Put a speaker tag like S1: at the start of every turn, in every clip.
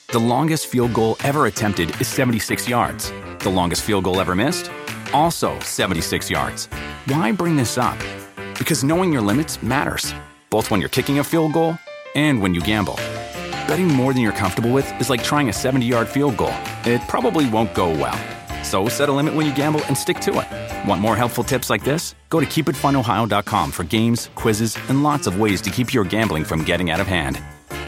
S1: The longest field goal ever attempted is 76 yards. The longest field goal ever missed? Also 76 yards. Why bring this up? Because knowing your limits matters, both when you're kicking a field goal and when you gamble. Betting more than you're comfortable with is like trying a 70-yard field goal. It probably won't go well. So set a limit when you gamble and stick to it. Want more helpful tips like this? Go to keepitfunohio.com for games, quizzes, and lots of ways to keep your gambling from getting out of hand.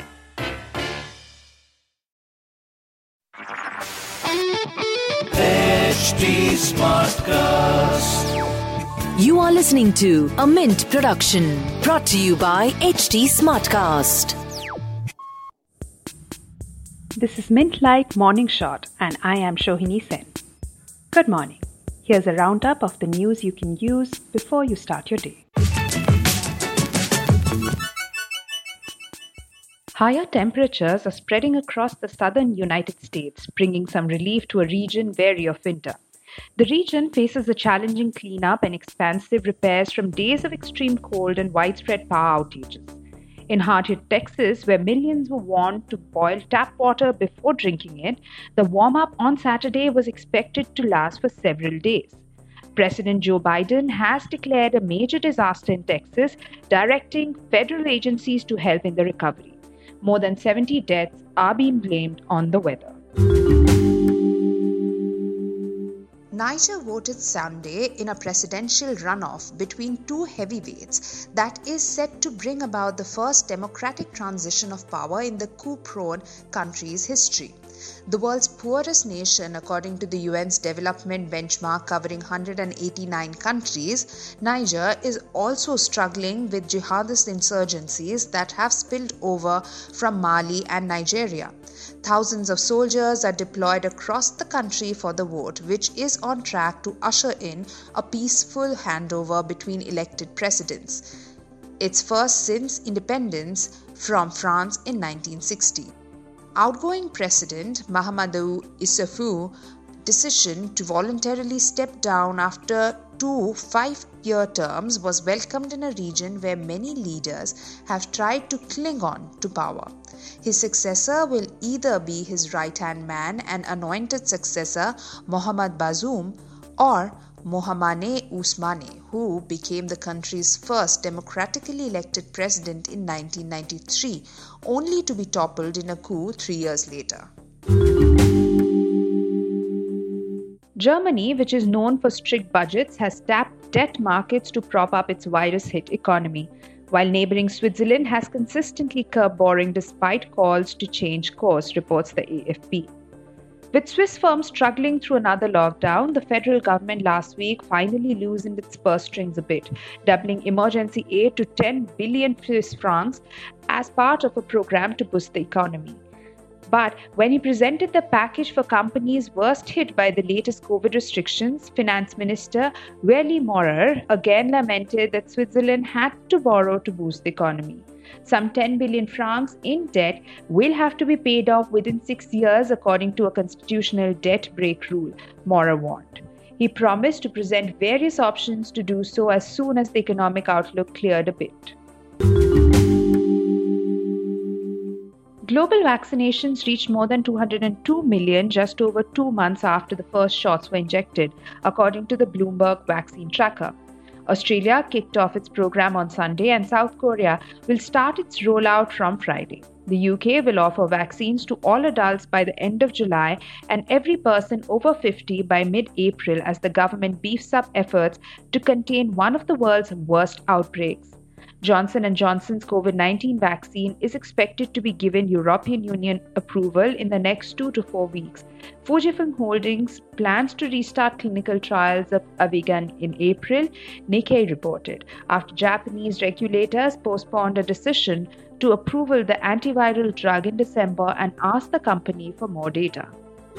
S2: HT Smartcast.
S3: You are listening to a Mint production brought to you by HT Smartcast.
S4: This is Mint Light Morning Shot and I am Shohini Sen. Good morning. Here's a roundup of the news you can use before you start your day. Higher temperatures are spreading across the southern United States, bringing some relief to a region wary of winter. The region faces a challenging cleanup and expansive repairs from days of extreme cold and widespread power outages. In hard-hit Texas, where millions were warned to boil tap water before drinking it, the warm-up on Saturday was expected to last for several days. President Joe Biden has declared a major disaster in Texas, directing federal agencies to help in the recovery. More than 70 deaths are being blamed on the weather.
S5: Niger voted Sunday in a presidential runoff between two heavyweights that is set to bring about the first democratic transition of power in the coup-prone country's history. The world's poorest nation, according to the UN's development benchmark covering 189 countries, Niger is also struggling with jihadist insurgencies that have spilled over from Mali and Nigeria. Thousands of soldiers are deployed across the country for the vote, which is on track to usher in a peaceful handover between elected presidents. Its first since independence from France in 1960. Outgoing President Mahamadou Issoufou's decision to voluntarily step down after 2 5-year terms was welcomed in a region where many leaders have tried to cling on to power. His successor will either be his right-hand man and anointed successor Mohamed Bazoum or Mohamane Ousmane, who became the country's first democratically elected president in 1993, only to be toppled in a coup 3 years later.
S4: Germany, which is known for strict budgets, has tapped debt markets to prop up its virus-hit economy, while neighboring Switzerland has consistently curbed borrowing despite calls to change course, reports the AFP. With Swiss firms struggling through another lockdown, the federal government last week finally loosened its purse strings a bit, doubling emergency aid to 10 billion Swiss francs as part of a program to boost the economy. But when he presented the package for companies worst hit by the latest COVID restrictions, Finance Minister Willy Maurer again lamented that Switzerland had to borrow to boost the economy. Some 10 billion francs in debt will have to be paid off within 6 years according to a constitutional debt break rule, Maurer warned. He promised to present various options to do so as soon as the economic outlook cleared a bit. Global vaccinations reached more than 202 million just over 2 months after the first shots were injected, according to the Bloomberg Vaccine Tracker. Australia kicked off its program on Sunday and South Korea will start its rollout from Friday. The UK will offer vaccines to all adults by the end of July and every person over 50 by mid-April as the government beefs up efforts to contain one of the world's worst outbreaks. Johnson & Johnson's COVID-19 vaccine is expected to be given European Union approval in the next 2 to 4 weeks. Fujifilm Holdings plans to restart clinical trials of Avigan in April, Nikkei reported, after Japanese regulators postponed a decision to approval the antiviral drug in December and asked the company for more data.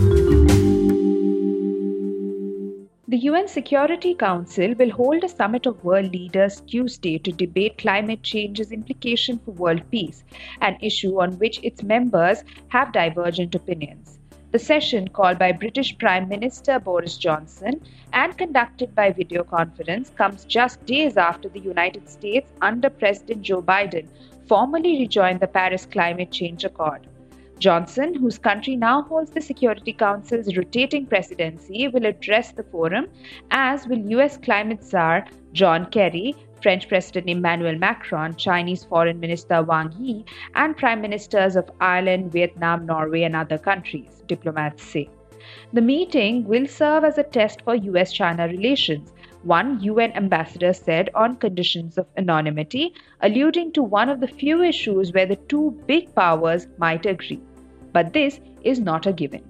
S4: The UN Security Council will hold a summit of world leaders Tuesday to debate climate change's implication for world peace, an issue on which its members have divergent opinions. The session, called by British Prime Minister Boris Johnson and conducted by video conference, comes just days after the United States, under President Joe Biden, formally rejoined the Paris Climate Change Accord. Johnson, whose country now holds the Security Council's rotating presidency, will address the forum, as will US climate czar John Kerry, French President Emmanuel Macron, Chinese Foreign Minister Wang Yi, and Prime Ministers of Ireland, Vietnam, Norway, and other countries, diplomats say. The meeting will serve as a test for US-China relations, one UN ambassador said on conditions of anonymity, alluding to one of the few issues where the two big powers might agree. But this is not a given.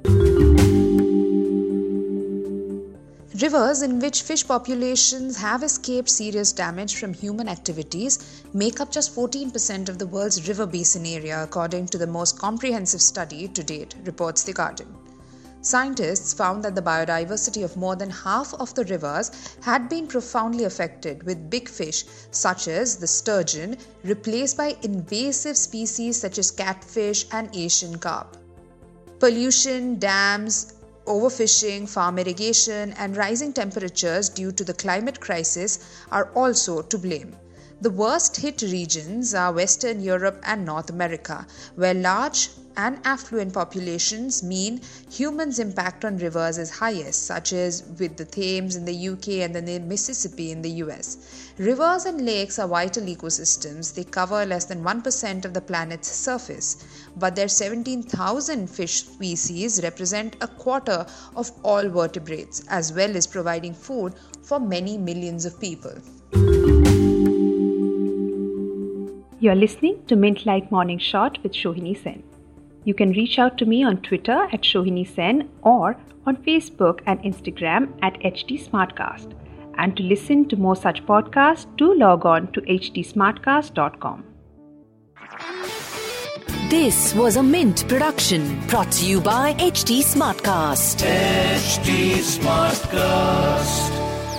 S5: Rivers in which fish populations have escaped serious damage from human activities make up just 14% of the world's river basin area, according to the most comprehensive study to date, reports The Guardian. Scientists found that the biodiversity of more than half of the rivers had been profoundly affected, with big fish such as the sturgeon replaced by invasive species such as catfish and Asian carp. Pollution, dams, overfishing, farm irrigation, and rising temperatures due to the climate crisis are also to blame. The worst hit regions are Western Europe and North America, where large and affluent populations mean humans' impact on rivers is highest, such as with the Thames in the UK and the Mississippi in the US. Rivers and lakes are vital ecosystems. They cover less than 1% of the planet's surface, but their 17,000 fish species represent a quarter of all vertebrates, as well as providing food for many millions of people.
S4: You're listening to Mint Light Morning Shot with Shohini Sen. You can reach out to me on Twitter at Shohini Sen or on Facebook and Instagram at HT Smartcast. And to listen to more such podcasts, do log on to htsmartcast.com.
S3: This was a Mint production brought to you by HT Smartcast.
S2: HT Smartcast.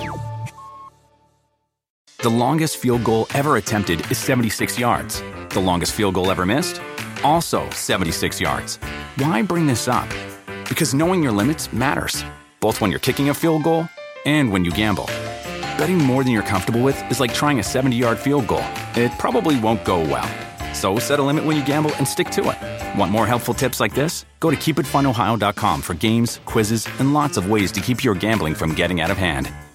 S1: The longest field goal ever attempted is 76 yards. The longest field goal ever missed? Also 76 yards. Why bring this up? Because knowing your limits matters, both when you're kicking a field goal and when you gamble. Betting more than you're comfortable with is like trying a 70-yard field goal. It probably won't go well. So set a limit when you gamble and stick to it. Want more helpful tips like this? Go to keepitfunohio.com for games, quizzes, and lots of ways to keep your gambling from getting out of hand.